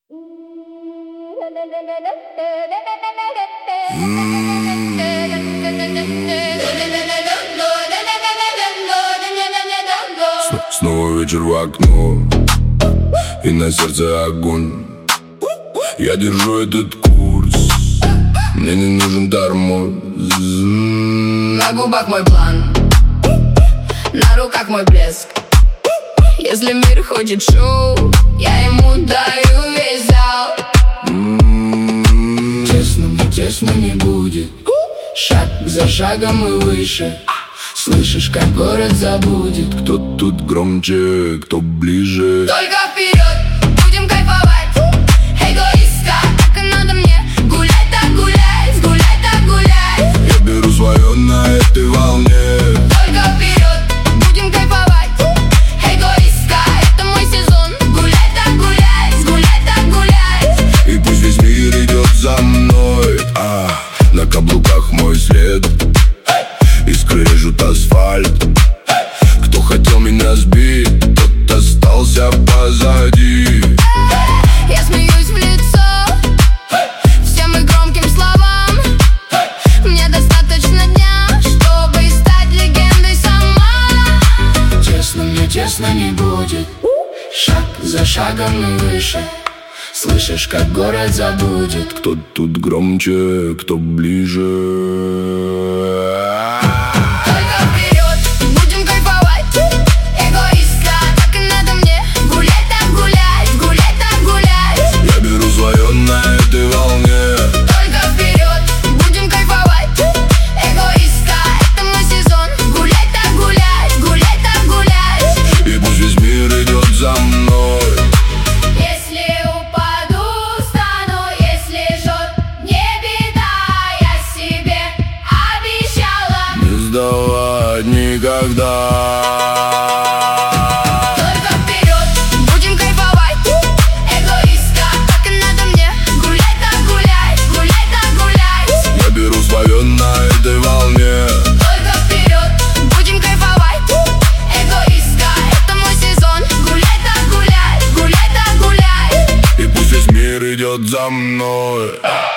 Снова вечер в окно, и на сердце огонь. Я держу этот курс, мне не нужен тормоз. На губах мой план, на руках мой блеск. Если мир хочет шоу, я ему даю весь зал. Тесно, мне тесно не будет. Шаг за шагом и выше. Слышишь, как город забудет. Кто тут громче, кто ближе. Только вперед, будем кайфовать. Эгоистка, так и надо мне. Гулять так гулять, гулять так гулять. Я беру свое на этой волне. Только вперед, будем кайфовать. Эгоистка, это мой сезон. Гулять так гулять, гулять так гулять. И пусть весь мир идет за мной. На каблуках мой след. Искры режут асфальт. Кто хотел меня сбить, тот остался позади. Я смеюсь в лицо всем и громким словам. Мне достаточно дня, чтобы стать легендой сама. Тесно, мне тесно не будет. Шаг за шагом и выше. Слышишь, как город забудет. Кто тут громче, кто ближе. Только вперед, будем кайфовать. Эгоистка, так и надо мне. Гулять так гулять, гулять так гулять. Я беру свое на этой волне. Только вперед, будем кайфовать. Эгоистка, это мой сезон. Гулять так гулять, гулять так гулять. И пусть весь мир идет за мной. Если упаду, встану, если жжет, не беда, я себе обещала. Не сдавать никогда. Только вперед, будем кайфовать. Эгоистка, так и надо мне. Гулять так гулять, гулять так гулять. Я беру свое на этой волне. Только вперед, будем кайфовать. Эгоистка, это мой сезон. Гулять так гулять, гулять так гулять. И пусть весь мир идет за мной.